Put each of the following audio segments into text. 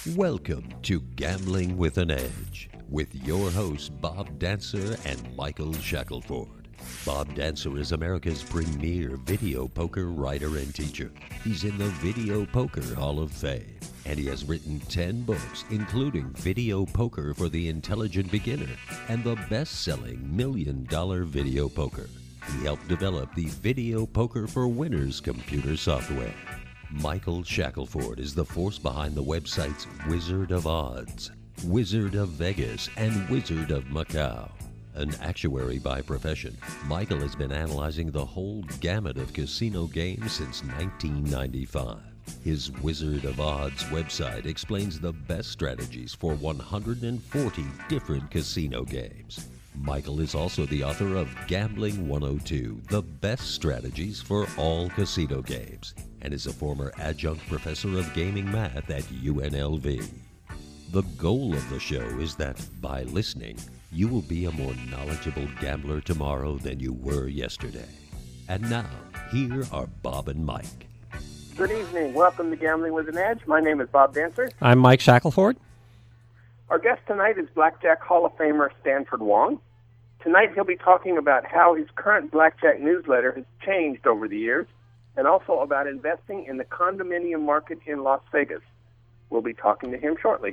Welcome to Gambling with an Edge with your hosts Bob Dancer and Michael Shackelford. Bob Dancer is America's premier video poker writer and teacher. He's in the Video Poker Hall of Fame, and he has written 10 books, including Video Poker for the Intelligent Beginner and the best-selling $1 Million Video Poker. He helped develop the Video Poker for Winners computer software. Michael Shackelford is the force behind the websites Wizard of Odds, Wizard of Vegas, and Wizard of Macau. An actuary by profession, Michael has been analyzing the whole gamut of casino games since 1995. His Wizard of Odds website explains the best strategies for 140 different casino games. Michael is also the author of Gambling 102, the best strategies for all casino games, and is a former adjunct professor of gaming math at UNLV. The goal of the show is that, by listening, you will be a more knowledgeable gambler tomorrow than you were yesterday. And now, here are Bob and Mike. Good evening. Welcome to Gambling with an Edge. My name is Bob Dancer. I'm Mike Shackelford. Our guest tonight is Blackjack Hall of Famer Stanford Wong. Tonight he'll be talking about how his current Blackjack newsletter has changed over the years, and also about investing in the condominium market in Las Vegas. We'll be talking to him shortly.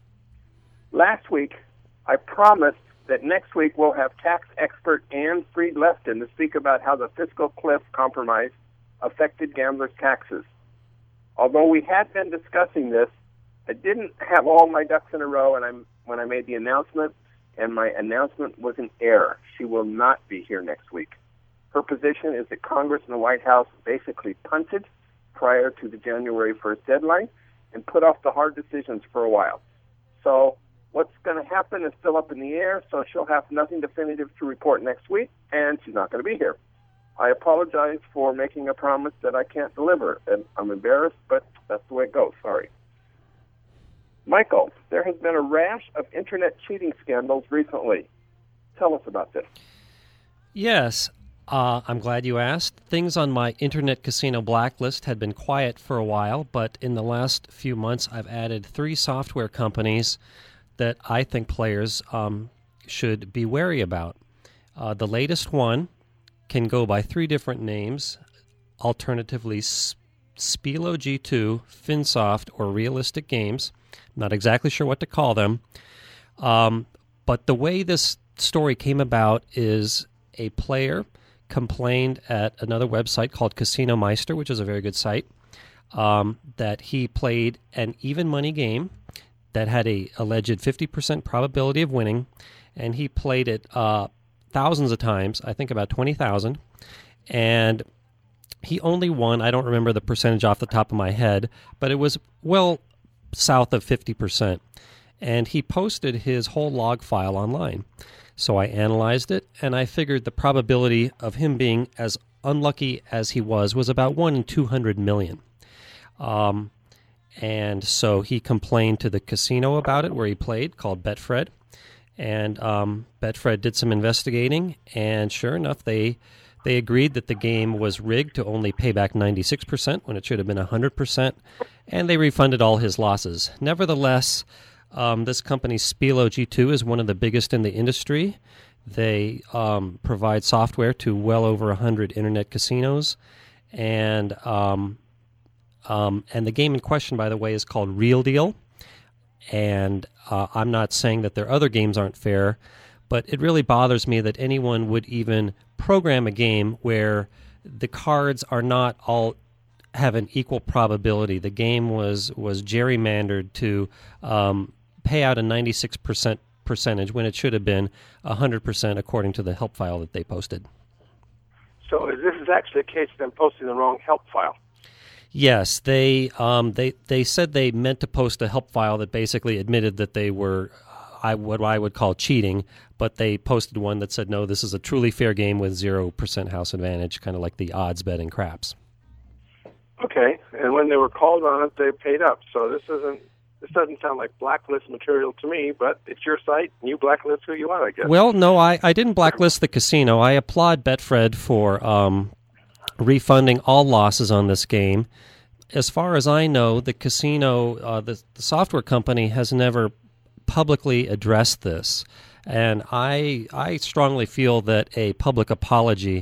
Last week, I promised that next week we'll have tax expert Anne Freed-Lefton to speak about how the fiscal cliff compromise affected gamblers' taxes. Although we had been discussing this, I didn't have all my ducks in a row when I made the announcement, and my announcement was an error. She will not be here next week. Her position is that Congress and the White House basically punted prior to the January 1st deadline and put off the hard decisions for a while. So what's going to happen is still up in the air, so she'll have nothing definitive to report next week, and she's not going to be here. I apologize for making a promise that I can't deliver, and I'm embarrassed, but that's the way it goes. Sorry. Michael, there has been a rash of internet cheating scandals recently. Tell us about this. Yes, I'm glad you asked. Things on my internet casino blacklist had been quiet for a while, but in the last few months I've added 3 software companies that I think players should be wary about. The latest one can go by 3 different names, alternatively Spelo G2, Finsoft, or Realistic Games. Not exactly sure what to call them. But the way this story came about is a player complained at another website called Casino Meister, which is a very good site, that he played an even money game that had a alleged 50% probability of winning, and he played it thousands of times, I think about 20,000, and he only won, I don't remember the percentage off the top of my head, but it was well south of 50%. And he posted his whole log file online. So I analyzed it, and I figured the probability of him being as unlucky as he was about 1 in 200 million. And so he complained to the casino about it where he played, called Betfred. And Betfred did some investigating, and sure enough, they agreed that the game was rigged to only pay back 96% when it should have been 100%, and they refunded all his losses. Nevertheless, this company, Spelo G2, is one of the biggest in the industry. They provide software to well over 100 internet casinos, and the game in question, by the way, is called Real Deal. And I'm not saying that their other games aren't fair, but it really bothers me that anyone would even program a game where the cards are not all have an equal probability. The game was gerrymandered to pay out a 96% percentage when it should have been 100% according to the help file that they posted. So this is actually a case of them posting the wrong help file. Yes, they said they meant to post a help file that basically admitted that they were what I would call cheating, but they posted one that said, no, this is a truly fair game with 0% house advantage, kind of like the odds bet in craps. Okay, and when they were called on it, they paid up. So this doesn't sound like blacklist material to me, but it's your site, and you blacklist who you want, I guess. Well, no, I didn't blacklist the casino. I applaud Betfred for refunding all losses on this game. as far as I know, the casino, the software company has never publicly addressed this. And I strongly feel that a public apology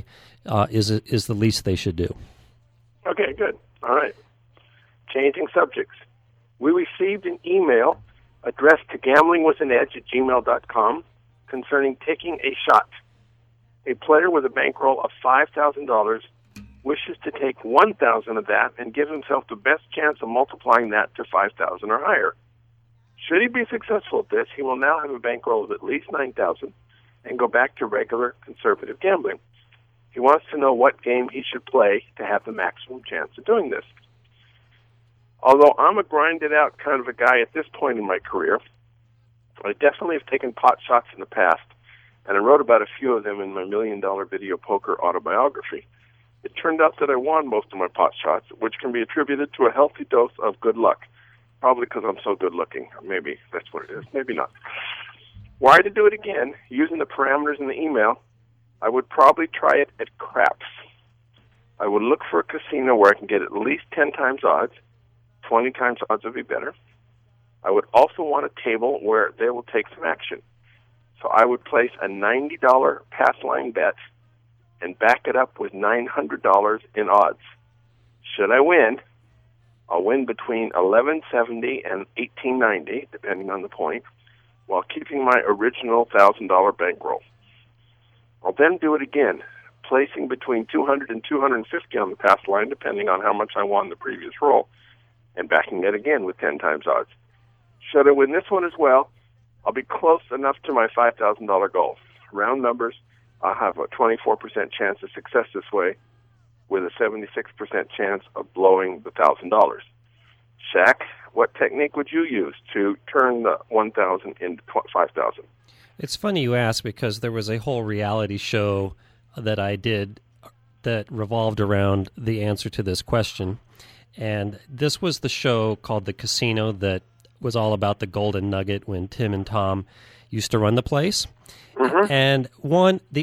is the least they should do. Okay, good. All right. Changing subjects. We received an email addressed to gamblingwithanedge@gmail.com concerning taking a shot. A player with a bankroll of $5,000 wishes to take 1,000 of that and give himself the best chance of multiplying that to 5,000 or higher. Should he be successful at this, he will now have a bankroll of at least 9,000 and go back to regular conservative gambling. He wants to know what game he should play to have the maximum chance of doing this. Although I'm a grinded-out kind of a guy at this point in my career, I definitely have taken pot shots in the past, and I wrote about a few of them in my $1 Million Video Poker autobiography. It turned out that I won most of my pot shots, which can be attributed to a healthy dose of good luck. Probably because I'm so good-looking. Maybe that's what it is. Maybe not. Were I to do it again, using the parameters in the email, I would probably try it at craps. I would look for a casino where I can get at least 10 times odds. 20 times odds would be better. I would also want a table where they will take some action. So I would place a $90 pass line bet and back it up with $900 in odds. Should I win, I'll win between $11.70 and $18.90, depending on the point, while keeping my original $1,000 bankroll. I'll then do it again, placing between $200 and $250 on the pass line, depending on how much I won the previous roll, and backing it again with 10 times odds. Should I win this one as well, I'll be close enough to my $5,000 goal. Round numbers, I'll have a 24% chance of success this way, with a 76% chance of blowing the $1,000. Shaq, what technique would you use to turn the 1,000 into 5,000? It's funny you ask, because there was a whole reality show that I did that revolved around the answer to this question. And this was the show called The Casino that was all about the Golden Nugget when Tim and Tom used to run the place. Mm-hmm. And the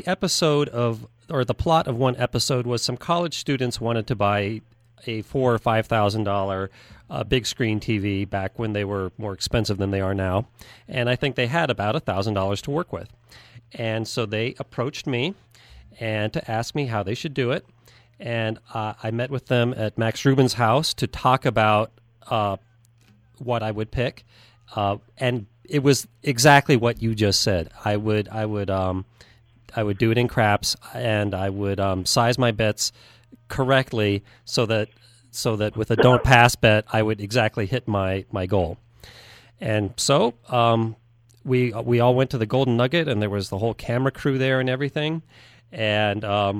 plot of one episode was some college students wanted to buy a $4,000 or $5,000 big screen TV back when they were more expensive than they are now. And I think they had about $1,000 to work with. And so they approached me and to ask me how they should do it. And I met with them at Max Rubin's house to talk about what I would pick. And it was exactly what you just said. I would do it in craps, and I would size my bets correctly so that with a don't pass bet, I would exactly hit my goal. And so we all went to the Golden Nugget, and there was the whole camera crew there and everything. And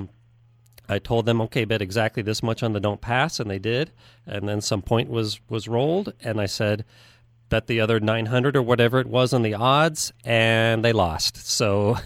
I told them, okay, bet exactly this much on the don't pass, and they did. And then some point was rolled, and I said, bet the other 900 or whatever it was on the odds, and they lost. So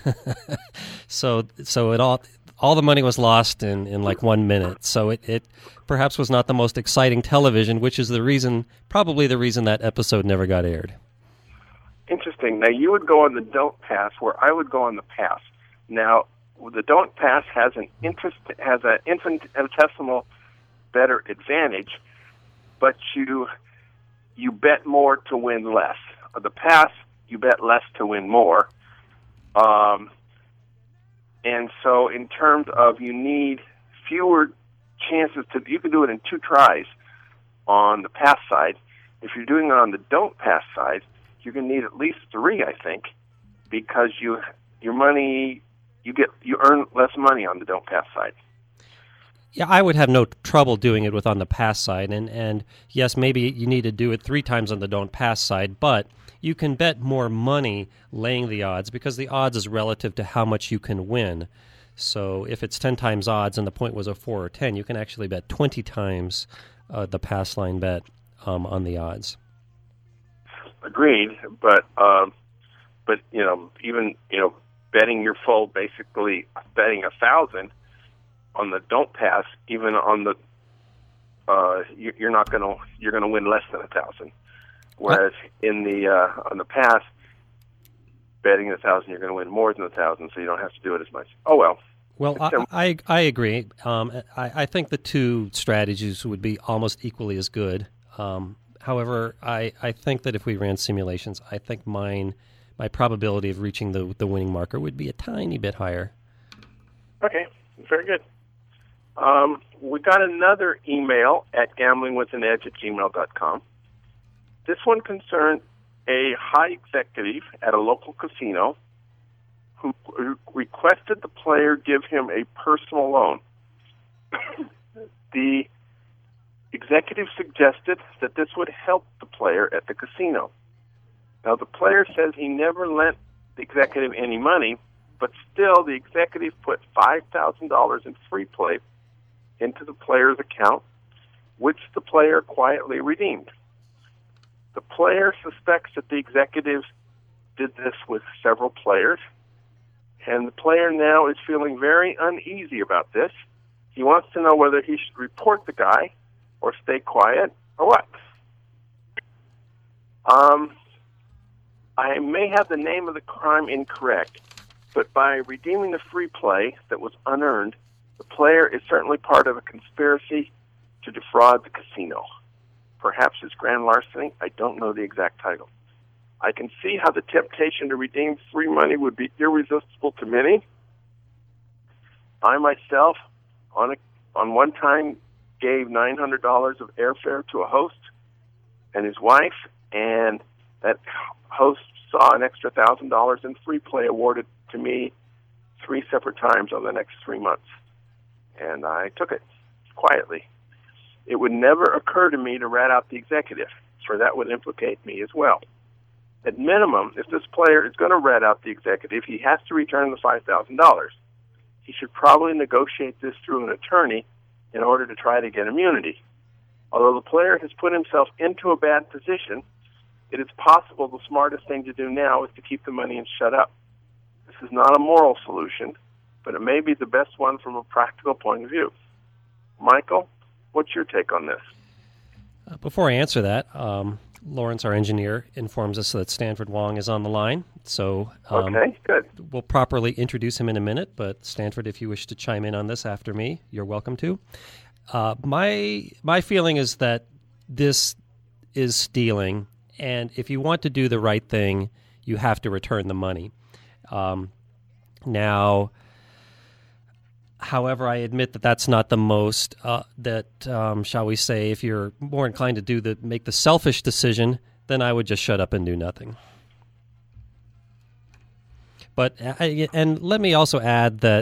so it all the money was lost in like 1 minute. So it perhaps was not the most exciting television, which is probably the reason that episode never got aired. Interesting. Now, you would go on the don't pass, where I would go on the pass. Now, the don't pass has an infinitesimal better advantage, but you bet more to win less. The pass, you bet less to win more. And so in terms of you need fewer chances you can do it in 2 tries on the pass side. If you're doing it on the don't pass side, you're going to need at least 3, I think, because you earn less money on the don't pass side. Yeah, I would have no trouble doing it on the pass side, and yes, maybe you need to do it 3 times on the don't pass side, but you can bet more money laying the odds because the odds is relative to how much you can win. So if it's 10 times odds and the point was a 4 or 10, you can actually bet 20 times the pass line bet on the odds. Agreed, but even betting your full, basically betting 1,000 on the don't pass, even on the you're going to win less than 1,000. Whereas in the on the pass, betting 1,000, you're going to win more than 1,000, so you don't have to do it as much. Oh well. Well, I agree. I think the two strategies would be almost equally as good. However, I think that if we ran simulations, I think my probability of reaching the winning marker would be a tiny bit higher. Okay, very good. We got another email at gamblingwithanedge@gmail.com. This one concerned a high executive at a local casino who requested the player give him a personal loan. The executive suggested that this would help the player at the casino. Now, the player says he never lent the executive any money, but still the executive put $5,000 in free play into the player's account, which the player quietly redeemed. The player suspects that the executive did this with several players, and the player now is feeling very uneasy about this. He wants to know whether he should report the guy or stay quiet or what. I may have the name of the crime incorrect, but by redeeming the free play that was unearned, the player is certainly part of a conspiracy to defraud the casino. Perhaps it's grand larceny. I don't know the exact title. I can see how the temptation to redeem free money would be irresistible to many. I myself, on one time, gave $900 of airfare to a host and his wife, and that host saw an extra $1,000 in free play awarded to me 3 separate times over the next 3 months. And I took it quietly. It would never occur to me to rat out the executive, for that would implicate me as well. At minimum, if this player is going to rat out the executive, he has to return the $5,000. He should probably negotiate this through an attorney in order to try to get immunity. Although the player has put himself into a bad position, it is possible the smartest thing to do now is to keep the money and shut up. This is not a moral solution, but it may be the best one from a practical point of view. Michael, what's your take on this? Before I answer that, Lawrence, our engineer, informs us that Stanford Wong is on the line. So okay, good. We'll properly introduce him in a minute, but Stanford, if you wish to chime in on this after me, you're welcome to. My feeling is that this is stealing, and if you want to do the right thing, you have to return the money. Now, however, I admit that that's not the most, shall we say, if you're more inclined to make the selfish decision, then I would just shut up and do nothing. But, and let me also add that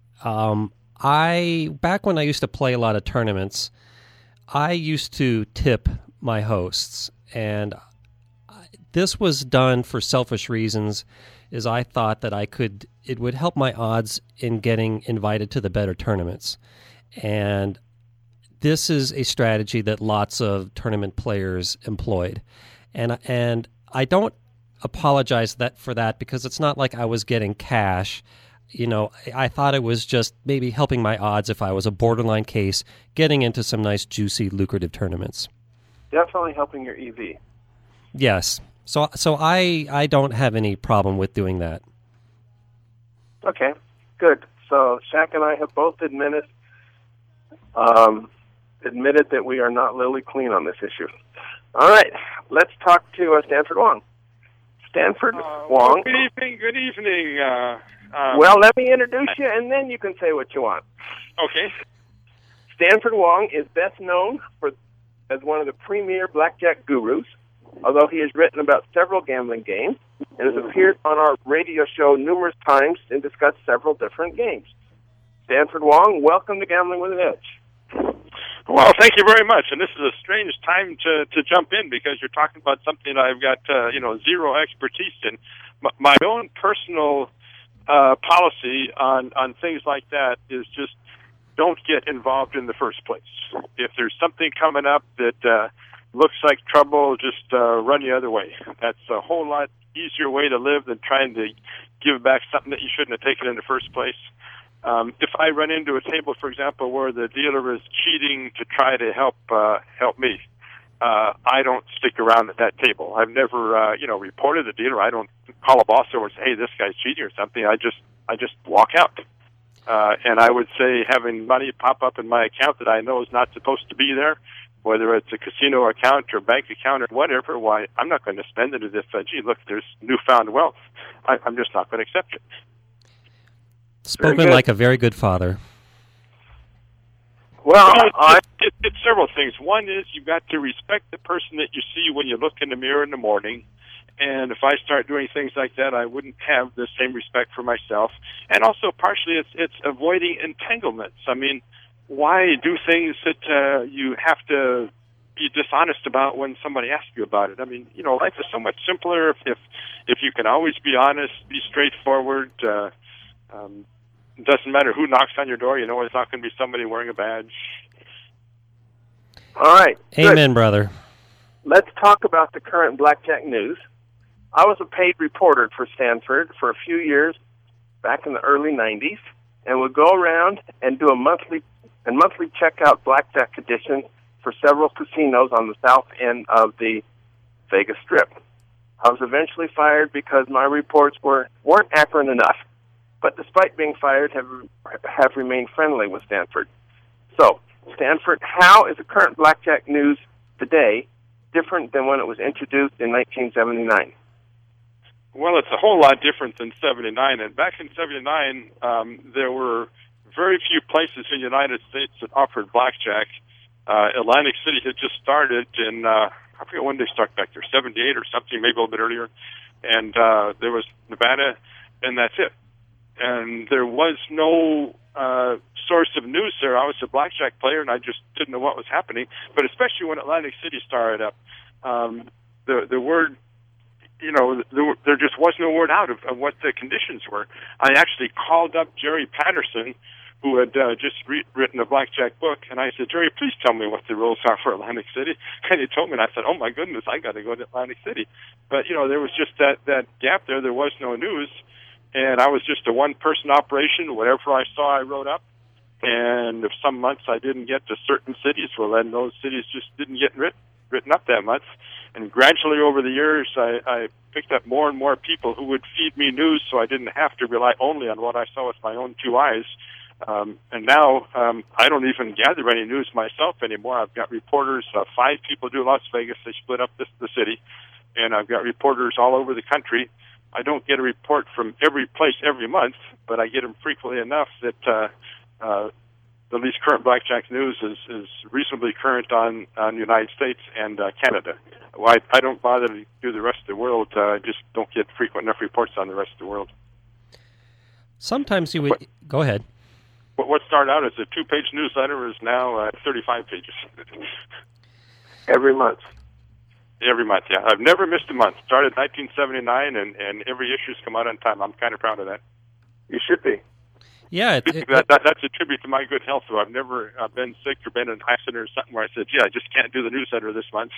back when I used to play a lot of tournaments, I used to tip my hosts, and this was done for selfish reasons, is I thought that it would help my odds in getting invited to the better tournaments. And this is a strategy that lots of tournament players employed. And I don't apologize for that because it's not like I was getting cash. You know, I thought it was just maybe helping my odds if I was a borderline case, getting into some nice, juicy, lucrative tournaments. Definitely helping your EV. Yes. So I don't have any problem with doing that. Okay, good. So Shaq and I have both admitted that we are not lily clean on this issue. All right, let's talk to Stanford Wong. Stanford Wong. Good evening. Well, let me introduce you, and then you can say what you want. Okay. Stanford Wong is best known as one of the premier blackjack gurus, although he has written about several gambling games and has appeared on our radio show numerous times and discussed several different games. Stanford Wong, welcome to Gambling with an Edge. Well, thank you very much. And this is a strange time to jump in because you're talking about something I've got zero expertise in. My own personal policy on things like that is just don't get involved in the first place. If there's something coming up that looks like trouble, just run the other way. That's a whole lot easier way to live than trying to give back something that you shouldn't have taken in the first place. If I run into a table, for example, where the dealer is cheating to try to help me, I don't stick around at that table. I've never, reported the dealer. I don't call a boss over and say, "Hey, this guy's cheating" or something. I just walk out. And I would say having money pop up in my account that I know is not supposed to be there, whether it's a casino account or bank account or whatever, why, I'm not going to spend it as if, gee, look, there's newfound wealth. I'm just not going to accept it. Spoken like a very good father. Well, it's several things. One is you've got to respect the person that you see when you look in the mirror in the morning. And if I start doing things like that, I wouldn't have the same respect for myself. And also, partially, it's avoiding entanglements. I mean, why do things that you have to be dishonest about when somebody asks you about it? I mean, you know, life is so much simpler if you can always be honest, be straightforward. It doesn't matter who knocks on your door. You know it's not going to be somebody wearing a badge. All right. Amen, good. brother. Let's talk about the current blackjack news. I was a paid reporter for Stanford for a few years back in the early 90s, and would go around and do a monthly checkout blackjack edition for several casinos on the south end of the Vegas Strip. I was eventually fired because my reports weren't accurate enough, but despite being fired, have remained friendly with Stanford. So, Stanford, how is the current blackjack news today different than when it was introduced in 1979? Well, it's a whole lot different than 79. And back in 79, there were very few places in the United States that offered blackjack. Atlantic City had just started in, I forget when they started back there, 78 or something, maybe a little bit earlier. And there was Nevada, and that's it. And there was no source of news there. I was a blackjack player, and I just didn't know what was happening. But especially when Atlantic City started up, the word, you know, there just was no word out of what the conditions were. I actually called up Jerry Patterson, who had just written a blackjack book, and I said, Jerry, please tell me what the rules are for Atlantic City. And he told me, and I said, oh, my goodness, I got to go to Atlantic City. But, you know, there was just that gap there. There was no news, and I was just a one-person operation. Whatever I saw, I wrote up. And if some months I didn't get to certain cities, well, then those cities just didn't get written up that much. And gradually over the years, I picked up more and more people who would feed me news, so I didn't have to rely only on what I saw with my own two eyes. And now I don't even gather any news myself anymore. I've got reporters, 5 people do Las Vegas. They split up the city. And I've got reporters all over the country. I don't get a report from every place every month, but I get them frequently enough that the least current blackjack news is reasonably current on the United States and Canada. Well, I don't bother to do the rest of the world. I just don't get frequent enough reports on the rest of the world. Sometimes you would... Go ahead. What started out as a 2-page newsletter is now 35 pages. Every month. Every month, yeah. I've never missed a month. Started in 1979, and every issue's come out on time. I'm kind of proud of that. You should be. Yeah. That's a tribute to my good health, so I've never been sick or been in an accident or something where I said, yeah, I just can't do the newsletter this month.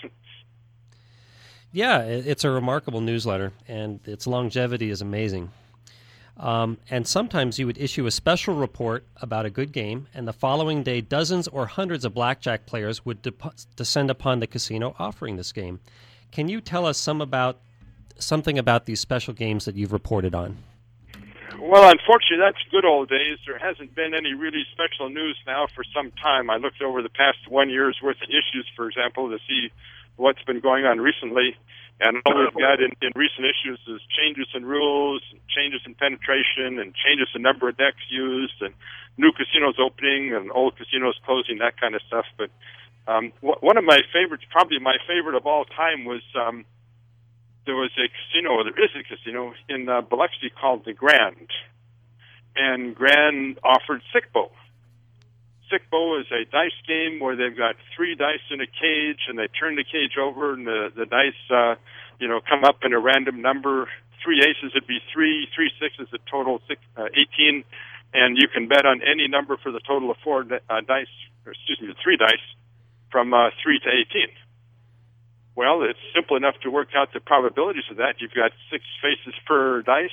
Yeah, it's a remarkable newsletter, and its longevity is amazing. And sometimes you would issue a special report about a good game, and the following day, dozens or hundreds of blackjack players would descend upon the casino offering this game. Can you tell us something about these special games that you've reported on? Well, unfortunately, that's good old days. There hasn't been any really special news now for some time. I looked over the past 1 year's worth of issues, for example, to see what's been going on recently. And all we've got in recent issues is changes in rules, changes in penetration, and changes in number of decks used, and new casinos opening and old casinos closing, that kind of stuff. But one of my favorites, probably my favorite of all time, was there was a casino, or there is a casino, in Biloxi called the Grand. And Grand offered Sic Bo. Sic Bo is a dice game where they've got 3 dice in a cage, and they turn the cage over, and the dice, come up in a random number. 3 aces would be 3, 3 sixes, a total 18, and you can bet on any number for the total of 3 dice, from 3 to 18. Well, it's simple enough to work out the probabilities of that. You've got 6 faces per dice,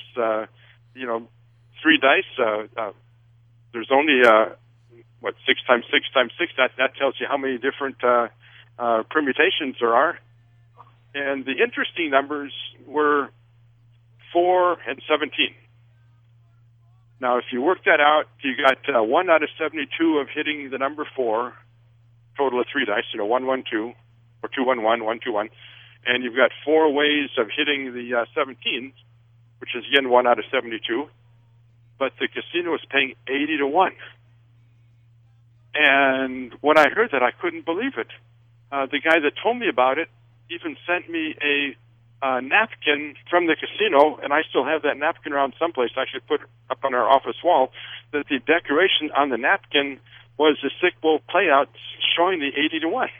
3 dice. There's only 6 times 6 times 6, that tells you how many different permutations there are. And the interesting numbers were 4 and 17. Now, if you work that out, you got 1 out of 72 of hitting the number 4, total of 3 dice, 112, or 211, 121, and you've got 4 ways of hitting the 17, which is, again, 1 out of 72, but the casino is paying 80 to 1. And when I heard that, I couldn't believe it. The guy that told me about it even sent me a napkin from the casino, and I still have that napkin around someplace. I should put it up on our office wall, that the decoration on the napkin was the Sick Bull playout showing the 80 to 1.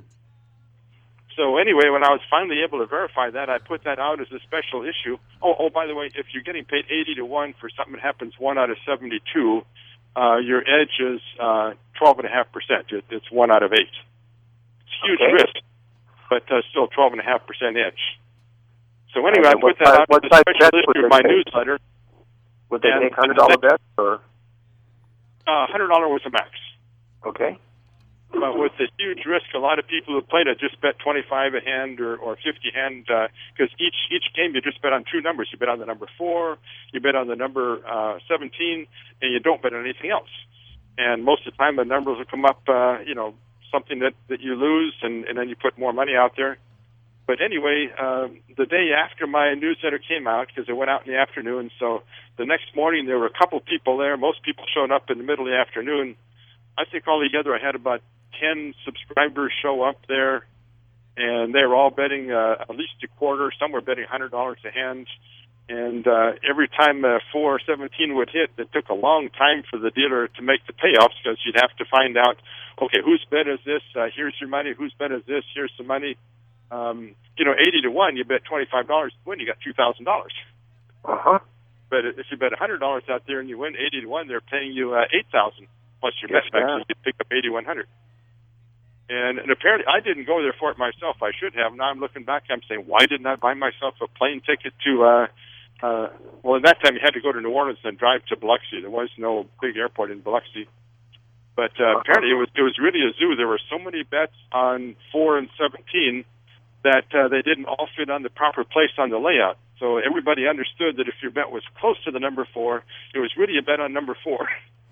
So anyway, when I was finally able to verify that, I put that out as a special issue. Oh, by the way, if you're getting paid 80 to 1 for something that happens 1 out of 72, your edge is 12.5%. It's 1 out of 8. It's a huge risk, but still 12.5% edge. So anyway, I put that out as a special issue of my newsletter. Would they take $100 bets, or? $100 was a max. Okay. But with the huge risk, a lot of people who played it just bet 25 a hand or 50 a hand, because each game you just bet on 2 numbers. You bet on the number 4, you bet on the number 17, and you don't bet on anything else. And most of the time, the numbers will come up, something that you lose, and then you put more money out there. But anyway, the day after my newsletter came out, because it went out in the afternoon, so the next morning there were a couple people there. Most people showed up in the middle of the afternoon. I think altogether I had about 10 subscribers show up there, and they were all betting at least a quarter. Some were betting $100 a hand. And every time 4 or 17 would hit, it took a long time for the dealer to make the payoffs, because you'd have to find out, okay, whose bet is this? Here's your money. Whose bet is this? Here's some money. 80 to 1, you bet $25 to win, you got $2,000. Uh-huh. But if you bet $100 out there and you win 80 to 1, they're paying you $8,000 plus your bet back, so you pick up 8,100. And apparently, I didn't go there for it myself. I should have. Now I'm looking back, I'm saying, why didn't I buy myself a plane ticket to? Well, at that time you had to go to New Orleans and drive to Biloxi. There was no big airport in Biloxi. But apparently, it was really a zoo. There were so many bets on 4 and 17 that they didn't all fit on the proper place on the layout. So everybody understood that if your bet was close to the number 4, it was really a bet on number 4.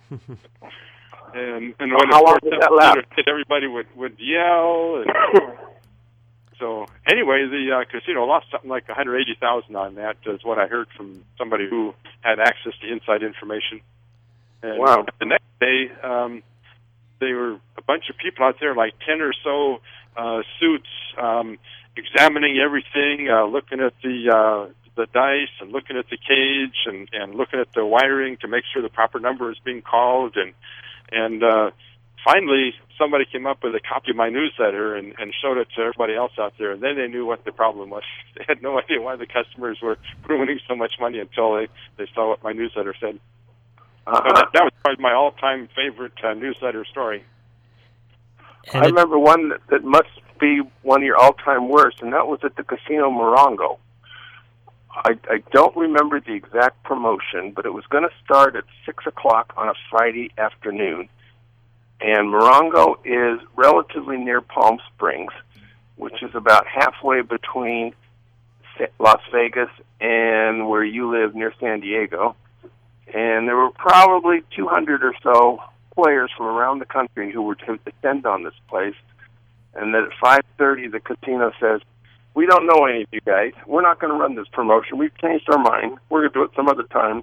and when how long did that last? Everybody would yell. And so anyway, the casino lost something like $180,000 on that, is what I heard from somebody who had access to inside information. And wow. The next day, there were a bunch of people out there, like 10 or so suits, examining everything, looking at the dice and looking at the cage and looking at the wiring to make sure the proper number is being called. And finally, somebody came up with a copy of my newsletter and showed it to everybody else out there. And then they knew what the problem was. They had no idea why the customers were winning so much money until they saw what my newsletter said. So that was probably my all-time favorite newsletter story. I remember one that must be one of your all-time worst, and that was at the Casino Morongo. I don't remember the exact promotion, but it was going to start at 6 o'clock on a Friday afternoon. And Morongo is relatively near Palm Springs, which is about halfway between Las Vegas and where you live near San Diego. And there were probably 200 or so players from around the country who were to descend on this place. And then at 5:30, the casino says, "We don't know any of you guys. We're not going to run this promotion. We've changed our mind. We're going to do it some other time."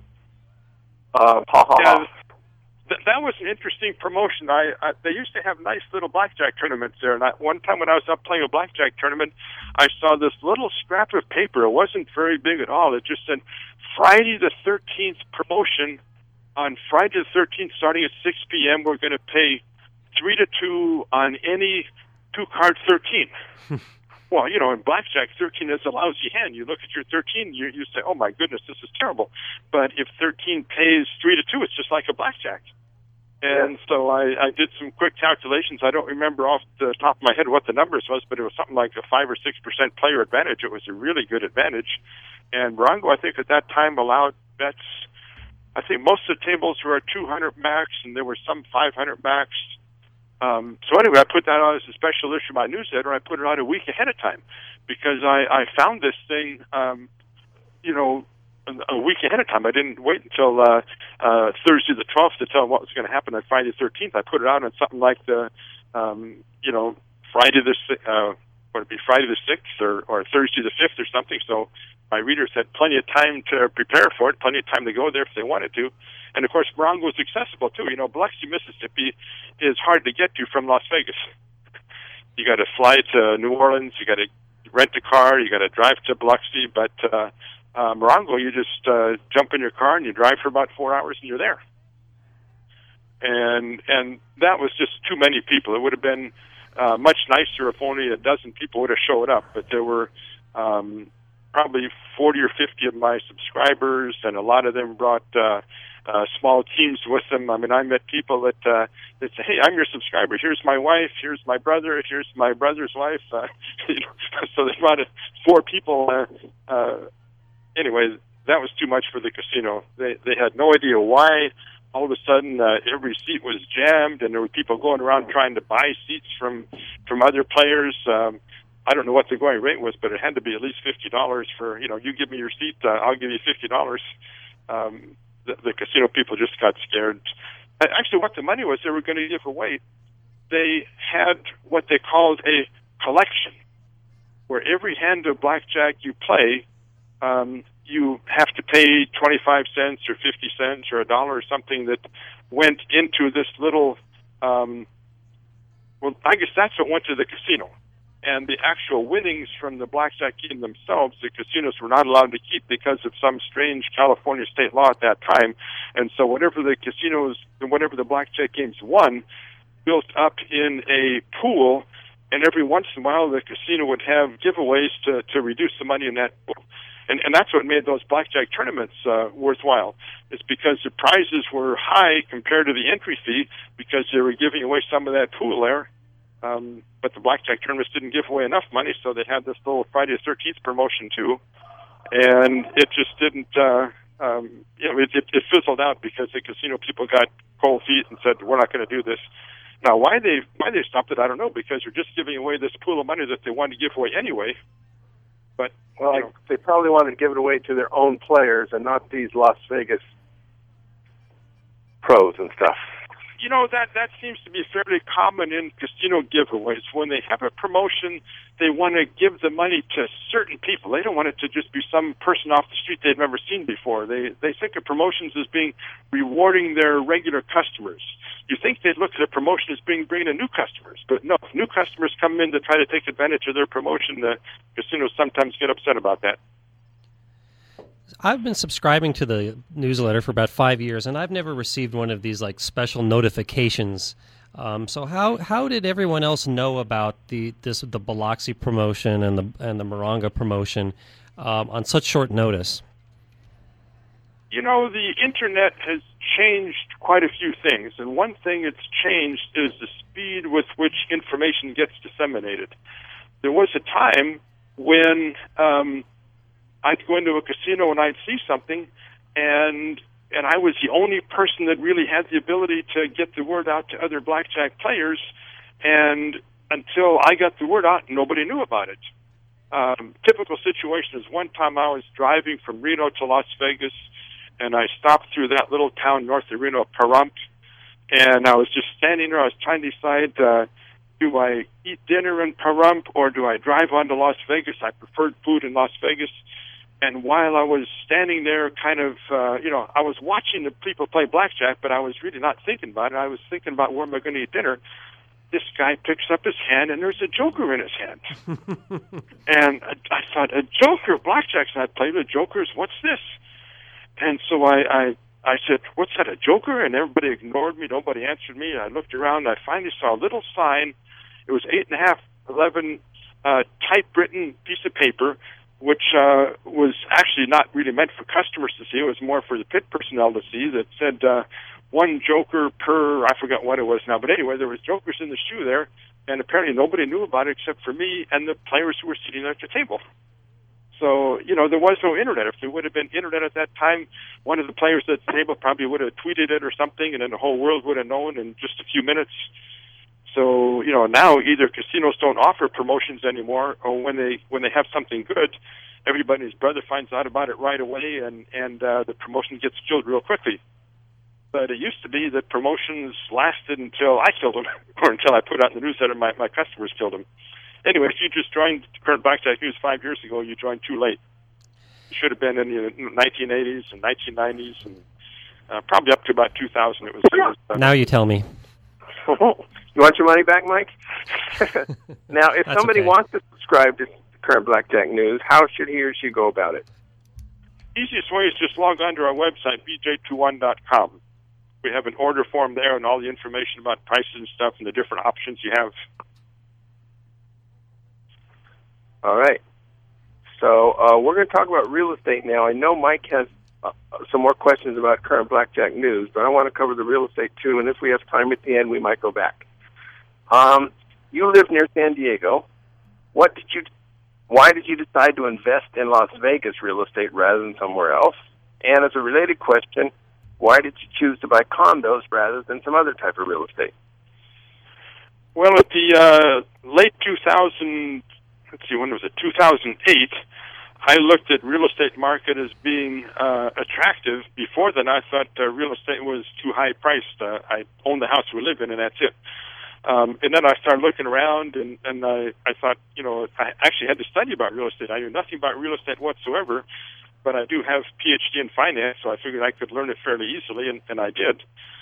That was an interesting promotion. They used to have nice little blackjack tournaments there. And one time when I was up playing a blackjack tournament, I saw this little scrap of paper. It wasn't very big at all. It just said, Friday the 13th promotion. On Friday the 13th, starting at 6 p.m., we're going to pay 3 to 2 on any 2-card 13. Well, in blackjack, 13 is a lousy hand. You look at your 13, you say, oh, my goodness, this is terrible. But if 13 pays 3 to 2, it's just like a blackjack. And so I did some quick calculations. I don't remember off the top of my head what the numbers was, but it was something like a 5 or 6% player advantage. It was a really good advantage. And Morongo, I think, at that time allowed bets. I think most of the tables were at 200 max, and there were some 500 max. So anyway, I put that out as a special issue of my newsletter. I put it out a week ahead of time because I found this thing, a week ahead of time. I didn't wait until Thursday the 12th to tell them what was going to happen on Friday the 13th. I put it out on something like the, Friday the would it be Friday the 6th or Thursday the 5th or something. So my readers had plenty of time to prepare for it, plenty of time to go there if they wanted to. And of course, Morongo is accessible too. Biloxi, Mississippi is hard to get to from Las Vegas. You got to fly to New Orleans, you got to rent a car, you got to drive to Biloxi, but Morongo, you just jump in your car and you drive for about 4 hours and you're there. And that was just too many people. It would have been much nicer if only a dozen people would have showed up, but there were probably 40 or 50 of my subscribers, and a lot of them brought small teams with them. I mean, I met people that say, "Hey, I'm your subscriber. Here's my wife. Here's my brother. Here's my brother's wife." So they brought 4 people. Anyway, that was too much for the casino. They had no idea why. All of a sudden, every seat was jammed, and there were people going around trying to buy seats from other players. I don't know what the going rate was, but it had to be at least $50 for, you give me your seat, I'll give you $50. The casino people just got scared. Actually, what the money was they were going to give away, they had what they called a collection, where every hand of blackjack you play, you have to pay 25 cents or 50 cents or $1 or something that went into this little, I guess that's what went to the casino. And the actual winnings from the blackjack game themselves, the casinos were not allowed to keep because of some strange California state law at that time. And so whatever the blackjack games won, built up in a pool, and every once in a while the casino would have giveaways to reduce the money in that pool. And that's what made those blackjack tournaments worthwhile. It's because the prizes were high compared to the entry fee because they were giving away some of that pool there. But the blackjack tournaments didn't give away enough money, so they had this little Friday the 13th promotion too. And it just didn't, it fizzled out because the casino people got cold feet and said, "We're not going to do this." Now, why they stopped it, I don't know, because they're just giving away this pool of money that they wanted to give away anyway. But they probably wanted to give it away to their own players and not these Las Vegas pros and stuff. That seems to be fairly common in casino giveaways. When they have a promotion, they want to give the money to certain people. They don't want it to just be some person off the street they've never seen before. They think of promotions as being rewarding their regular customers. You think they'd look at a promotion as being bringing in new customers, but no. If new customers come in to try to take advantage of their promotion, the casinos sometimes get upset about that. I've been subscribing to the newsletter for about 5 years, and I've never received one of these like special notifications. So how did everyone else know about the Biloxi promotion and the Morongo promotion on such short notice? The internet has changed quite a few things, and one thing it's changed is the speed with which information gets disseminated. There was a time when I'd go into a casino and I'd see something, and I was the only person that really had the ability to get the word out to other blackjack players, and until I got the word out, nobody knew about it. Typical situation is one time I was driving from Reno to Las Vegas, and I stopped through that little town north of Reno, Pahrump, and I was just standing there. I was trying to decide, do I eat dinner in Pahrump or do I drive on to Las Vegas? I preferred food in Las Vegas. And while I was standing there kind of, I was watching the people play blackjack, but I was really not thinking about it. I was thinking about where am I going to eat dinner. This guy picks up his hand, and there's a joker in his hand. And I thought, a joker? Blackjack's not played with jokers. What's this? And so I said, what's that, a joker? And everybody ignored me. Nobody answered me. I looked around. I finally saw a little sign. It was 8.5, 11 typewritten piece of paper, which was actually not really meant for customers to see. It was more for the pit personnel to see, that said one joker per, I forgot what it was now. But anyway, there was jokers in the shoe there, and apparently nobody knew about it except for me and the players who were sitting at the table. So, there was no internet. If there would have been internet at that time, one of the players at the table probably would have tweeted it or something, and then the whole world would have known in just a few minutes. So, now either casinos don't offer promotions anymore, or when they have something good, everybody and his brother finds out about it right away, and the promotion gets killed real quickly. But it used to be that promotions lasted until I killed them, or until I put out in the newsletter my customers killed them. Anyway, if you just joined Current Blackjack News 5 years ago, you joined too late. You should have been in the 1980s and 1990s, and probably up to about 2000. It was. Now you tell me. You want your money back, Mike? Now, if somebody wants to subscribe to Current Blackjack News, how should he or she go about it? Easiest way is just log on to our website, bj21.com. We have an order form there and all the information about prices and stuff and the different options you have. All right. So we're going to talk about real estate now. I know Mike has some more questions about Current Blackjack News, but I want to cover the real estate too, and if we have time at the end, we might go back. You live near San Diego. Why did you decide to invest in Las Vegas real estate rather than somewhere else? And as a related question, why did you choose to buy condos rather than some other type of real estate? Well, at the late 2000, when was it? 2008. I looked at real estate market as being attractive. Before then, I thought real estate was too high priced. I own the house we live in, and that's it. And then I started looking around, and I thought, I actually had to study about real estate. I knew nothing about real estate whatsoever, but I do have a PhD in finance, so I figured I could learn it fairly easily, and I did.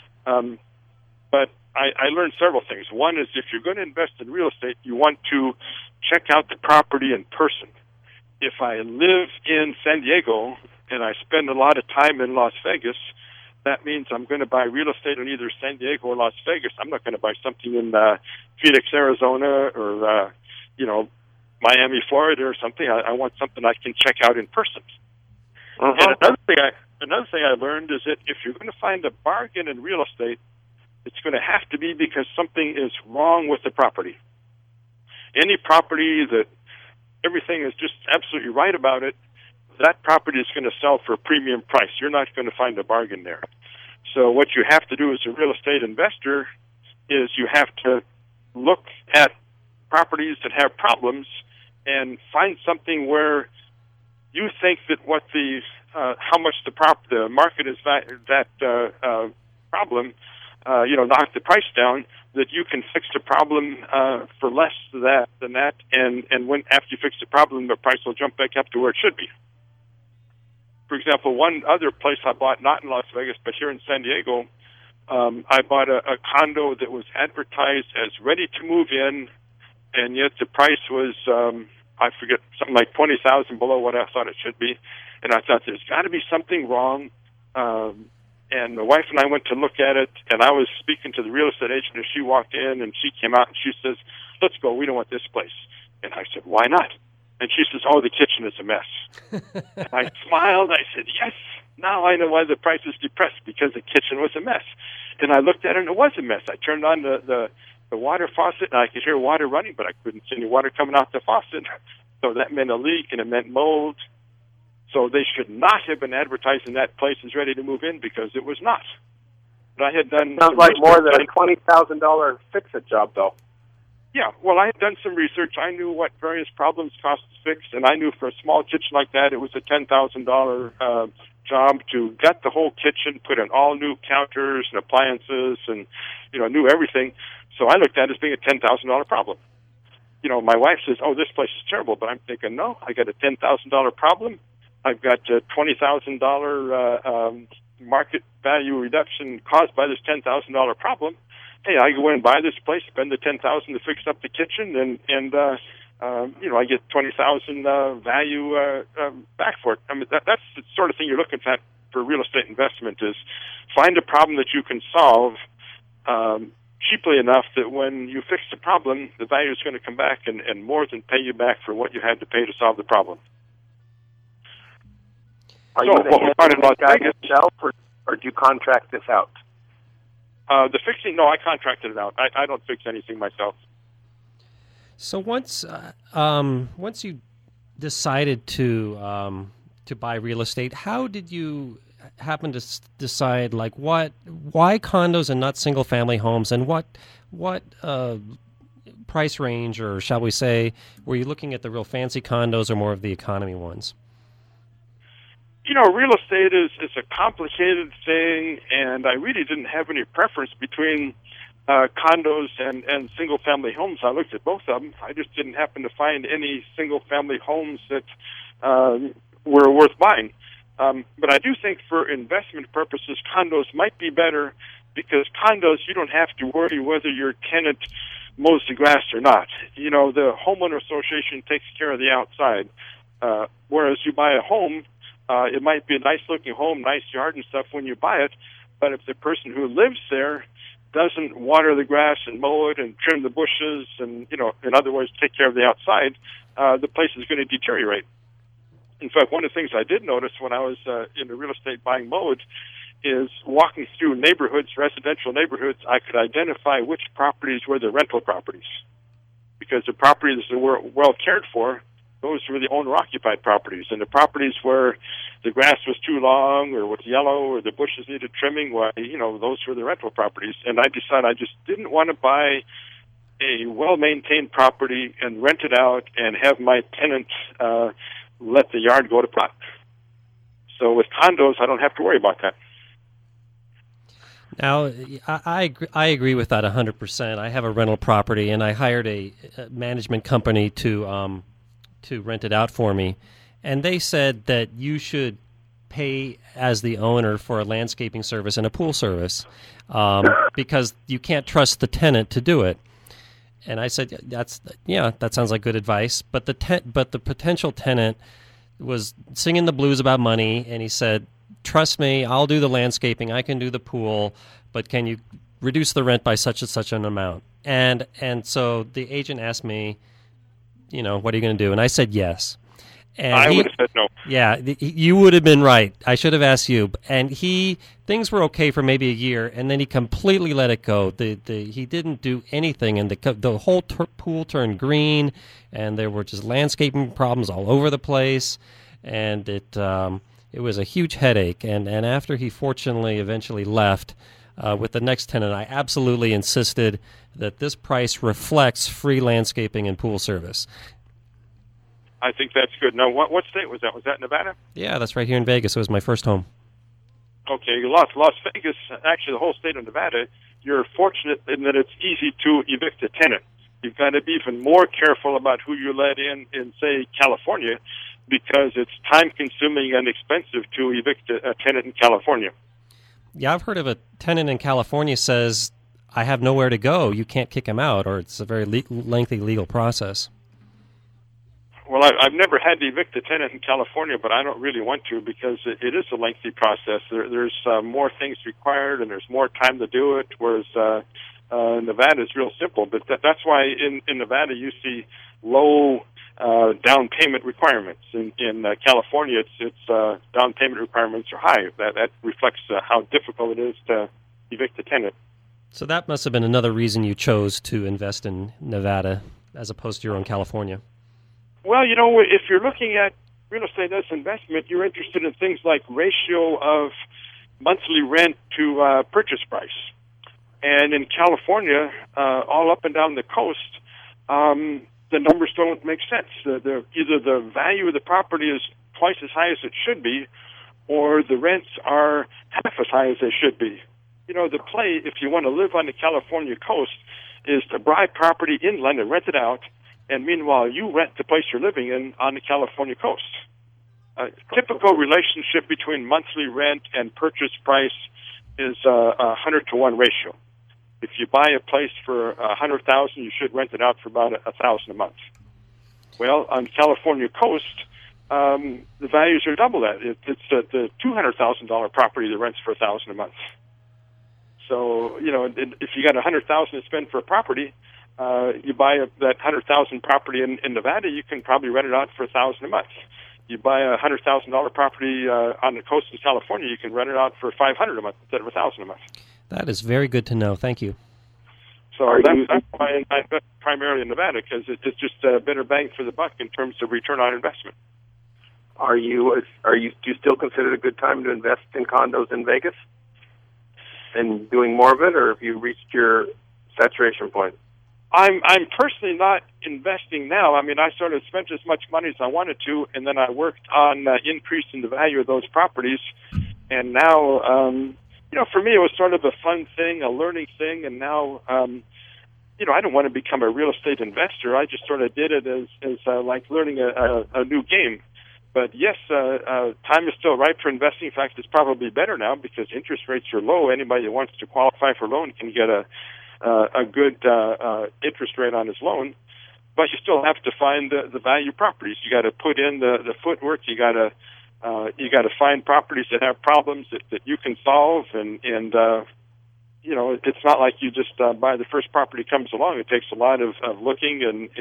But I learned several things. One is if you're going to invest in real estate, you want to check out the property in person. If I live in San Diego and I spend a lot of time in Las Vegas, that means I'm going to buy real estate in either San Diego or Las Vegas. I'm not going to buy something in Phoenix, Arizona, or Miami, Florida, or something. I want something I can check out in person. And another thing I learned is that if you're going to find a bargain in real estate, it's going to have to be because something is wrong with the property. Any property that everything is just absolutely right about it, that property is going to sell for a premium price. You're not going to find a bargain there. So what you have to do as a real estate investor is you have to look at properties that have problems and find something where you think that how much the market is that problem, knock the price down, that you can fix the problem for less than that, and when after you fix the problem, the price will jump back up to where it should be. For example, one other place I bought, not in Las Vegas, but here in San Diego, I bought a condo that was advertised as ready to move in, and yet the price was, I forget, something like $20,000 below what I thought it should be. And I thought there's got to be something wrong. And my wife and I went to look at it, and I was speaking to the real estate agent, and she walked in, and she came out, and she says, "Let's go. We don't want this place." And I said, "Why not?" And she says, "Oh, the kitchen is a mess." And I smiled. I said, "Yes, now I know why the price is depressed, because the kitchen was a mess." And I looked at it, and it was a mess. I turned on the water faucet, and I could hear water running, but I couldn't see any water coming out the faucet. So that meant a leak, and it meant mold. So they should not have been advertising that place as ready to move in, because it was not. But I had done sounds like more than a $20,000 fix-it job, though. Yeah, well, I had done some research. I knew what various problems cost to fix, and I knew for a small kitchen like that, it was a $10,000 job to gut the whole kitchen, put in all new counters and appliances, and new everything. So I looked at it as being a $10,000 problem. My wife says, "Oh, this place is terrible," but I'm thinking, no, I got a $10,000 problem. I've got a $20,000 market value reduction caused by this $10,000 problem. Hey, I go in and buy this place, spend the $10,000 to fix up the kitchen, and I get $20,000 value back for it. I mean, that's the sort of thing you're looking at for real estate investment: is find a problem that you can solve cheaply enough that when you fix the problem, the value is going to come back and more than pay you back for what you had to pay to solve the problem. Are you the guy yourself, or do you contract this out? The fixing, no, I contracted it out. I don't fix anything myself. So once you decided to buy real estate, how did you happen to decide why condos and not single family homes, and what price range, or shall we say, were you looking at the real fancy condos or more of the economy ones? Real estate is a complicated thing, and I really didn't have any preference between condos and single-family homes. I looked at both of them. I just didn't happen to find any single-family homes that were worth buying. But I do think for investment purposes, condos might be better, because condos, you don't have to worry whether your tenant mows the grass or not. The homeowner association takes care of the outside, whereas you buy a home, it might be a nice-looking home, nice yard and stuff when you buy it, but if the person who lives there doesn't water the grass and mow it and trim the bushes and, in other words, take care of the outside, the place is going to deteriorate. In fact, one of the things I did notice when I was in the real estate buying mode is walking through neighborhoods, residential neighborhoods, I could identify which properties were the rental properties. Because the properties that were well cared for, those were the owner-occupied properties. And the properties where the grass was too long or was yellow or the bushes needed trimming, those were the rental properties. And I decided I just didn't want to buy a well-maintained property and rent it out and have my tenant let the yard go to pot. So with condos, I don't have to worry about that. Now, I agree with that 100%. I have a rental property, and I hired a management company to rent it out for me, and they said that you should pay as the owner for a landscaping service and a pool service because you can't trust the tenant to do it. And I said, that sounds like good advice. But the potential tenant was singing the blues about money, and he said, trust me, I'll do the landscaping, I can do the pool, but can you reduce the rent by such and such an amount? And so the agent asked me, what are you going to do? And I said yes. And I would have said no. Yeah, you would have been right. I should have asked you. And things were okay for maybe a year, and then he completely let it go. He didn't do anything, and the whole pool turned green, and there were just landscaping problems all over the place, and it was a huge headache. And after he fortunately eventually left with the next tenant, I absolutely insisted that this price reflects free landscaping and pool service. I think that's good. Now, what state was that? Was that Nevada? Yeah, that's right here in Vegas. It was my first home. Okay, Las Vegas, actually the whole state of Nevada, you're fortunate in that it's easy to evict a tenant. You've got to be even more careful about who you let in, say, California, because it's time-consuming and expensive to evict a tenant in California. Yeah, I've heard of a tenant in California says, I have nowhere to go, you can't kick him out, or it's a very lengthy legal process. Well, I've never had to evict a tenant in California, but I don't really want to because it is a lengthy process. There's more things required, and there's more time to do it, whereas Nevada is real simple. But that's why in Nevada you see low down payment requirements. In California, it's down payment requirements are high. That reflects how difficult it is to evict a tenant. So that must have been another reason you chose to invest in Nevada as opposed to your own California. Well, if you're looking at real estate as investment, you're interested in things like ratio of monthly rent to purchase price. And in California, all up and down the coast, the numbers don't make sense. Either the value of the property is twice as high as it should be, or the rents are half as high as they should be. The play, if you want to live on the California coast, is to buy property inland and rent it out, and meanwhile, you rent the place you're living in on the California coast. A typical relationship between monthly rent and purchase price is a 100-to-1 ratio. If you buy a place for $100,000, you should rent it out for about $1,000 a month. Well, on the California coast, the values are double that. It's the $200,000 property that rents for $1,000 a month. So, if you got $100,000 to spend for a property, you buy that $100,000 property in Nevada, you can probably rent it out for $1,000 a month. You buy a $100,000 property on the coast of California, you can rent it out for $500 a month instead of $1,000 a month. That is very good to know. Thank you. So that's why I invest primarily in Nevada, because it's just a better bang for the buck in terms of return on investment. Do you still consider it a good time to invest in condos in Vegas and doing more of it, or have you reached your saturation point? I'm personally not investing now. I mean, I sort of spent as much money as I wanted to, and then I worked on increasing the value of those properties. And now, for me, it was sort of a fun thing, a learning thing, and now, I don't want to become a real estate investor. I just sort of did it as like learning a new game. But yes, time is still right for investing. In fact, it's probably better now because interest rates are low. Anybody that wants to qualify for a loan can get a good interest rate on his loan. But you still have to find the value properties. You got to put in the footwork. You got to find properties that have problems that you can solve. And it's not like you just buy the first property comes along. It takes a lot of looking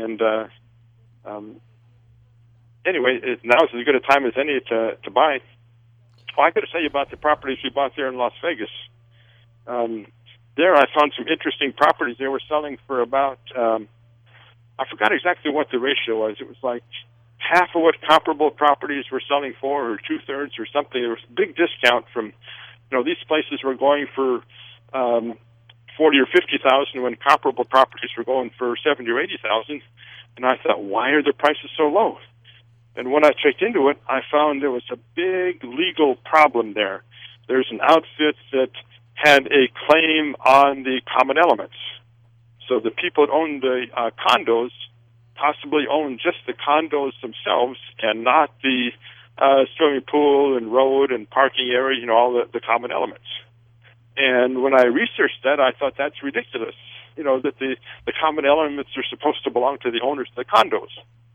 anyway, now is as good a time as any to buy. Oh, I got to tell you about the properties we bought there in Las Vegas. There I found some interesting properties. They were selling for about, I forgot exactly what the ratio was. It was like half of what comparable properties were selling for, or two-thirds or something. There was a big discount from, these places were going for $40,000 or $50,000 when comparable properties were going for $70,000 or $80,000. And I thought, why are the prices so low? And when I checked into it, I found there was a big legal problem there. There's an outfit that had a claim on the common elements. So the people that owned the condos possibly owned just the condos themselves and not the swimming pool and road and parking area, all the common elements. And when I researched that, I thought that's ridiculous, that the common elements are supposed to belong to the owners of the condos.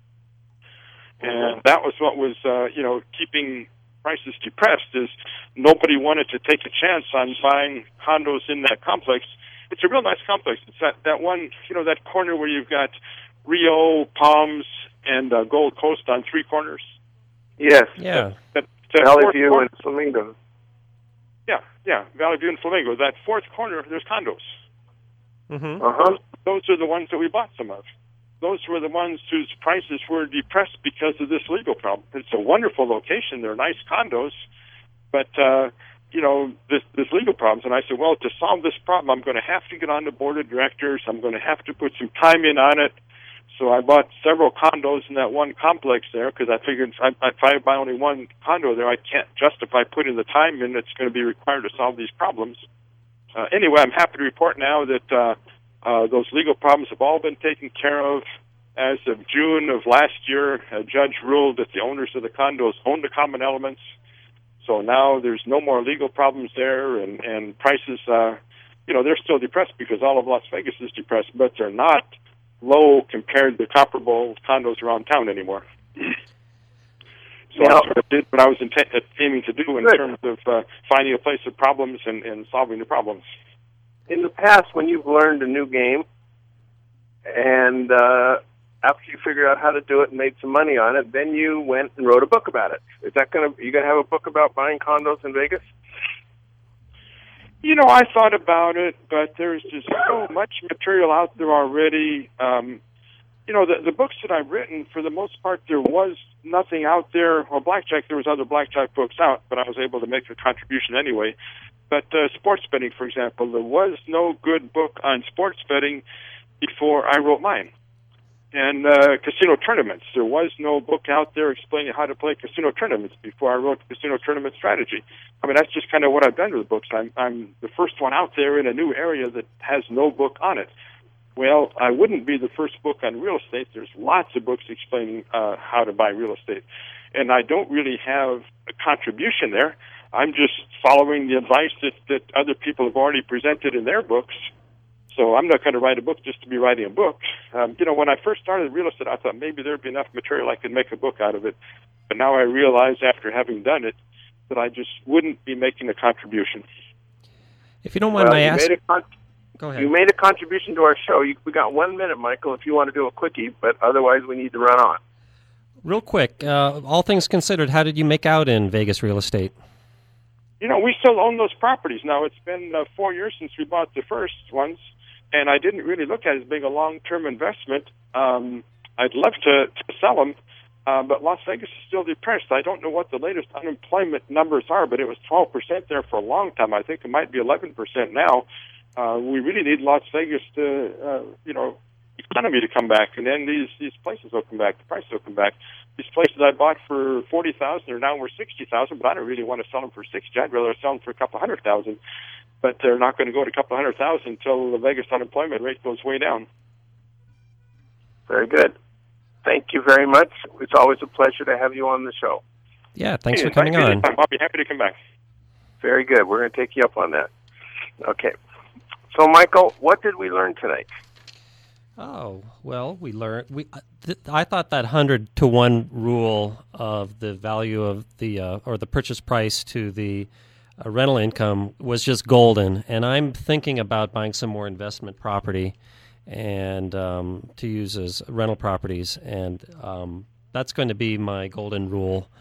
And that was what was, keeping prices depressed, is nobody wanted to take a chance on buying condos in that complex. It's a real nice complex. It's that one, that corner where you've got Rio, Palms, and Gold Coast on three corners. Yes. Yeah. That Valley View and Flamingo. Yeah, Valley View and Flamingo. That fourth corner, there's condos. Mm-hmm. Those are the ones that we bought some of. Those were the ones whose prices were depressed because of this legal problem. It's a wonderful location. They're nice condos, but, this legal problems. And I said, well, to solve this problem, I'm going to have to get on the board of directors. I'm going to have to put some time in on it. So I bought several condos in that one complex there because I figured if I buy only one condo there, I can't justify putting the time in that's going to be required to solve these problems. Anyway, I'm happy to report now that those legal problems have all been taken care of. As of June of last year, a judge ruled that the owners of the condos own the common elements. So now there's no more legal problems there, and prices, they're still depressed because all of Las Vegas is depressed, but they're not low compared to comparable condos around town anymore. So I sort of did what I was aiming to do in terms of finding a place of problems and solving the problems. In the past, when you've learned a new game, and after you figured out how to do it and made some money on it, then you went and wrote a book about it. Is that you going to have a book about buying condos in Vegas? I thought about it, but there's just so much material out there already. The books that I've written, for the most part, there was nothing out there. Well, blackjack, there was other blackjack books out, but I was able to make a contribution anyway. But sports betting, for example, there was no good book on sports betting before I wrote mine. And casino tournaments, there was no book out there explaining how to play casino tournaments before I wrote Casino Tournament Strategy. I mean, that's just kind of what I've done with the books. I'm the first one out there in a new area that has no book on it. Well, I wouldn't be the first book on real estate. There's lots of books explaining how to buy real estate. And I don't really have a contribution there. I'm just following the advice that other people have already presented in their books. So I'm not going to write a book just to be writing a book. When I first started real estate, I thought maybe there'd be enough material I could make a book out of it. But now I realize after having done it that I just wouldn't be making a contribution. If you don't mind my asking... Go ahead. You made a contribution to our show. We got 1 minute, Michael, if you want to do a quickie, but otherwise we need to run on. Real quick, all things considered, how did you make out in Vegas real estate? We still own those properties. Now, it's been 4 years since we bought the first ones, and I didn't really look at it as being a long-term investment. I'd love to sell them. but Las Vegas is still depressed. I don't know what the latest unemployment numbers are, but it was 12% there for a long time. I think it might be 11% now. We really need Las Vegas to, economy to come back, and then these places will come back. The price will come back. These places I bought for $40,000 are now worth $60,000, but I don't really want to sell them for $60,000. I'd rather sell them for a couple $100,000. But they're not going to go to a couple $100,000 until the Vegas unemployment rate goes way down. Very good. Thank you very much. It's always a pleasure to have you on the show. Yeah, thanks for coming on. I'll be happy to come back. Very good. We're going to take you up on that. Okay. So, Michael, what did we learn tonight? Oh, well, we learned. I thought that 100-to-1 rule of the value of the or the purchase price to the rental income was just golden, and I'm thinking about buying some more investment property and to use as rental properties, and that's going to be my golden rule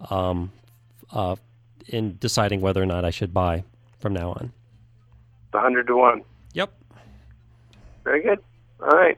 in deciding whether or not I should buy from now on. The 100-to-1. Yep. Very good. All right.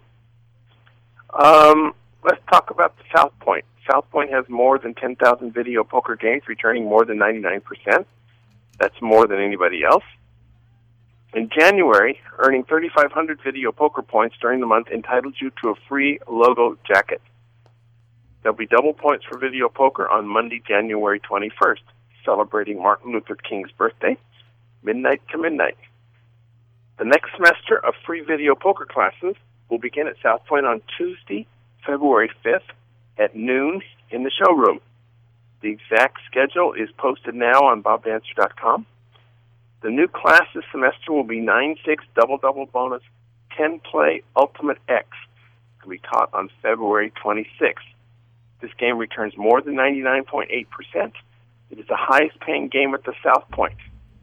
Let's talk about the South Point. South Point has more than 10,000 video poker games, returning more than 99%. That's more than anybody else. In January, earning 3,500 video poker points during the month entitles you to a free logo jacket. There'll be double points for video poker on Monday, January 21st, celebrating Martin Luther King's birthday, midnight to midnight. The next semester of free video poker classes will begin at South Point on Tuesday, February 5th at noon in the showroom. The exact schedule is posted now on bobdancer.com. The new class this semester will be 9-6 double-double bonus 10-play Ultimate X. It will be taught on February 26th. This game returns more than 99.8%. It is the highest-paying game at the South Point.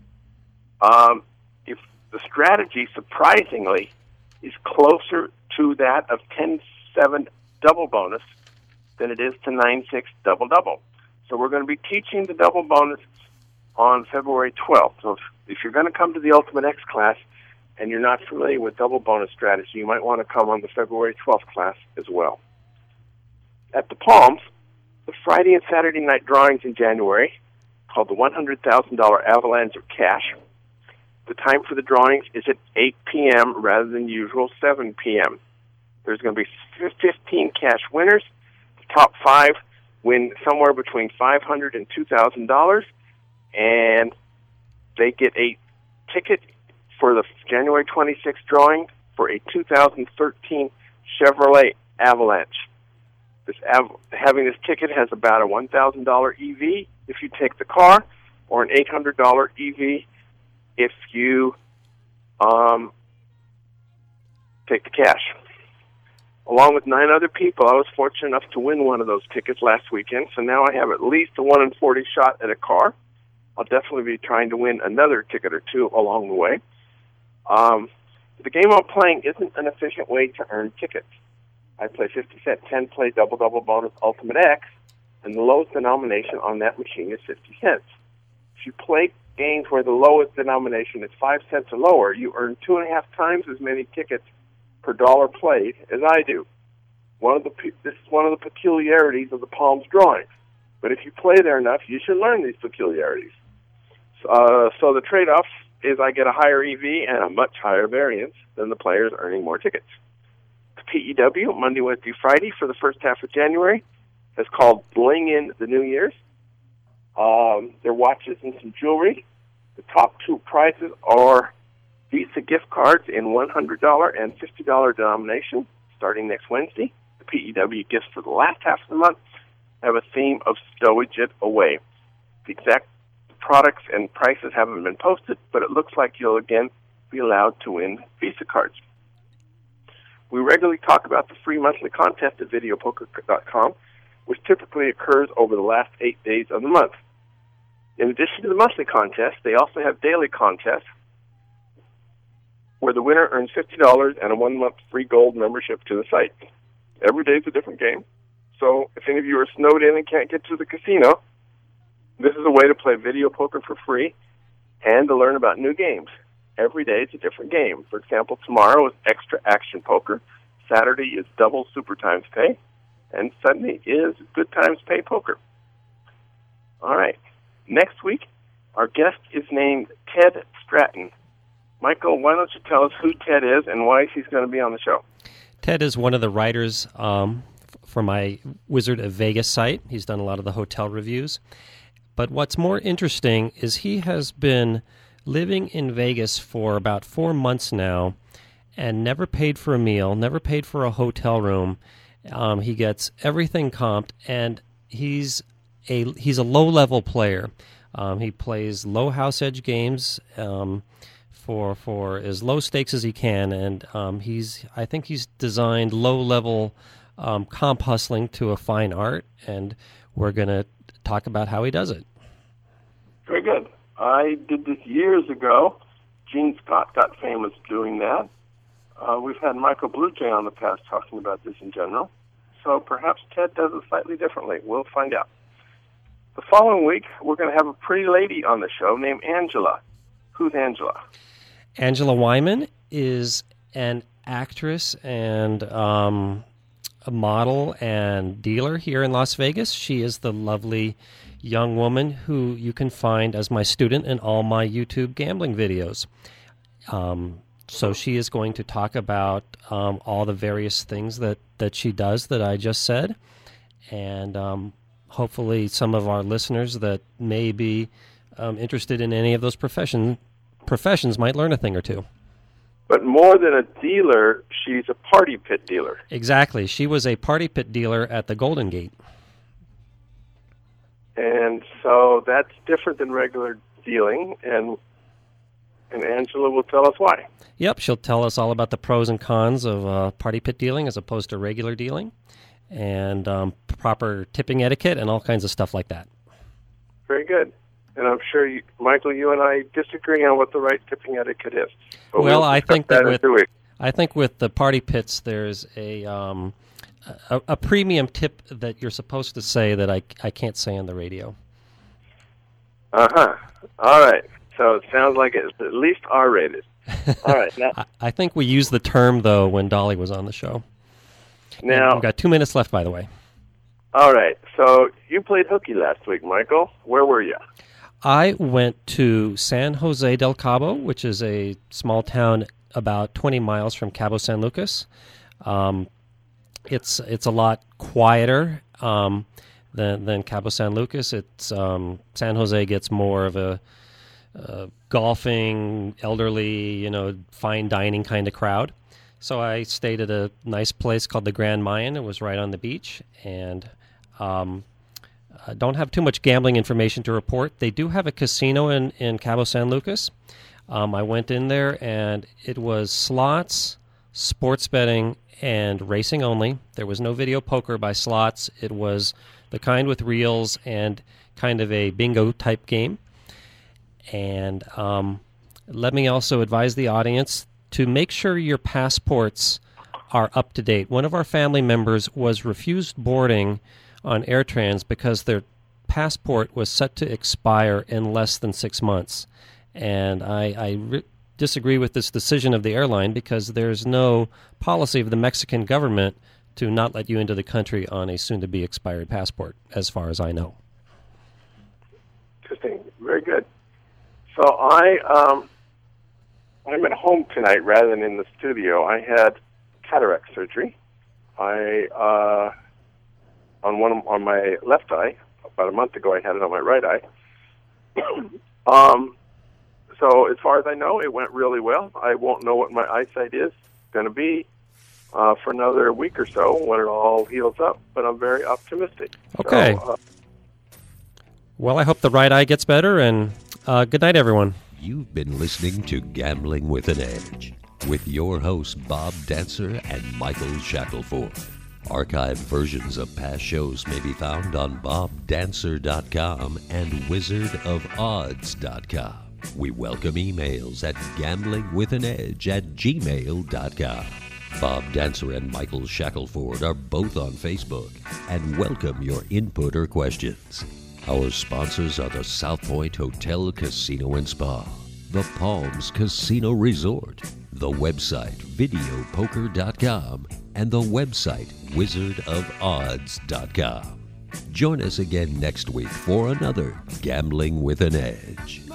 If the strategy, surprisingly, is closer to that of 10-7 double bonus than it is to 9-6 double-double. So we're going to be teaching the double bonus on February 12th. So if you're going to come to the Ultimate X class and you're not familiar with double bonus strategy, you might want to come on the February 12th class as well. At the Palms, the Friday and Saturday night drawings in January, called the $100,000 Avalanche of Cash. The time for the drawings is at 8 p.m. rather than usual 7 p.m. There's going to be 15 cash winners. The top 5 win somewhere between $500 and $2,000, and they get a ticket for the January 26th drawing for a 2013 Chevrolet Avalanche. Having this ticket has about a $1,000 EV if you take the car, or an $800 EV if you take the cash. Along with 9 other people, I was fortunate enough to win one of those tickets last weekend, so now I have at least a 1 in 40 shot at a car. I'll definitely be trying to win another ticket or 2 along the way. The game I'm playing isn't an efficient way to earn tickets. I play 50-cent 10-play double-double bonus Ultimate X, and the lowest denomination on that machine is 50 cents. If you play games where the lowest denomination is 5 cents or lower, you earn 2.5 times as many tickets per dollar played as I do. This is one of the peculiarities of the Palms drawings. But if you play there enough, you should learn these peculiarities. So the trade-off is I get a higher EV and a much higher variance than the players earning more tickets. The PEW, Monday, Wednesday, Friday, for the first half of January, is called Bling In the New Year's. There are watches and some jewelry. The top 2 prizes are Visa gift cards in $100 and $50 denomination starting next Wednesday. The PEW gifts for the last half of the month have a theme of Stowage It Away. The exact products and prices haven't been posted, but it looks like you'll again be allowed to win Visa cards. We regularly talk about the free monthly contest at videopoker.com, which typically occurs over the last 8 days of the month. In addition to the monthly contest, they also have daily contests where the winner earns $50 and a 1-month free gold membership to the site. Every day is a different game, so if any of you are snowed in and can't get to the casino, this is a way to play video poker for free and to learn about new games. Every day is a different game. For example, tomorrow is extra action poker. Saturday is double super times pay. and Sunday is Good Times Pay Poker. All right. Next week, our guest is named Ted Stratton. Michael, why don't you tell us who Ted is and why he's going to be on the show? Ted is one of the writers for my Wizard of Vegas site. He's done a lot of the hotel reviews. But what's more interesting is he has been living in Vegas for about 4 months now and never paid for a meal, never paid for a hotel room. He gets everything comped, and he's a low-level player. He plays low house edge games for as low stakes as he can, and I think he's designed low-level comp hustling to a fine art, and we're going to talk about how he does it. Very good. I did this years ago. Gene Scott got famous doing that. We've had Michael Bluejay on the past talking about this in general. So perhaps Ted does it slightly differently. We'll find out. The following week, we're going to have a pretty lady on the show named Angela. Who's Angela? Angela Wyman is an actress and a model and dealer here in Las Vegas. She is the lovely young woman who you can find as my student in all my YouTube gambling videos. So she is going to talk about all the various things that she does that I just said, and hopefully some of our listeners that may be interested in any of those professions might learn a thing or two. But more than a dealer, she's a party pit dealer. Exactly. She was a party pit dealer at the Golden Gate. And so that's different than regular dealing, and Angela will tell us why. Yep, she'll tell us all about the pros and cons of party pit dealing as opposed to regular dealing, and proper tipping etiquette and all kinds of stuff like that. Very good. And I'm sure, Michael, you and I disagree on what the right tipping etiquette is. But well, I think that with the party pits, there's a premium tip that you're supposed to say that I can't say on the radio. Uh-huh. All right. So it sounds like it's at least R-rated. All right. Now, I think we used the term, though, when Dolly was on the show. Now, and we've got 2 minutes left, by the way. All right. So you played hooky last week, Michael. Where were you? I went to San Jose del Cabo, which is a small town about 20 miles from Cabo San Lucas. It's a lot quieter than Cabo San Lucas. It's San Jose gets more of a golfing, elderly, fine dining kind of crowd. So I stayed at a nice place called the Grand Mayan. It was right on the beach, and I don't have too much gambling information to report. They do have a casino in Cabo San Lucas. I went in there, and it was slots, sports betting, and racing only. There was no video poker by slots. It was the kind with reels and kind of a bingo-type game. And let me also advise the audience to make sure your passports are up to date. One of our family members was refused boarding on AirTrans because their passport was set to expire in less than 6 months. And I disagree with this decision of the airline because there's no policy of the Mexican government to not let you into the country on a soon-to-be expired passport, as far as I know. Interesting. Very good. So I'm at home tonight rather than in the studio. I had cataract surgery. On my left eye. About a month ago, I had it on my right eye. So as far as I know, it went really well. I won't know what my eyesight is going to be for another week or so when it all heals up, but I'm very optimistic. Okay. So, well, I hope the right eye gets better, and good night, everyone. You've been listening to Gambling with an Edge with your hosts Bob Dancer and Michael Shackelford. Archived versions of past shows may be found on bobdancer.com and wizardofodds.com. We welcome emails at gamblingwithanedge@gmail.com. Bob Dancer and Michael Shackelford are both on Facebook and welcome your input or questions. Our sponsors are the South Point Hotel, Casino and Spa, the Palms Casino Resort, the website videopoker.com, and the website wizardofodds.com. Join us again next week for another Gambling with an Edge.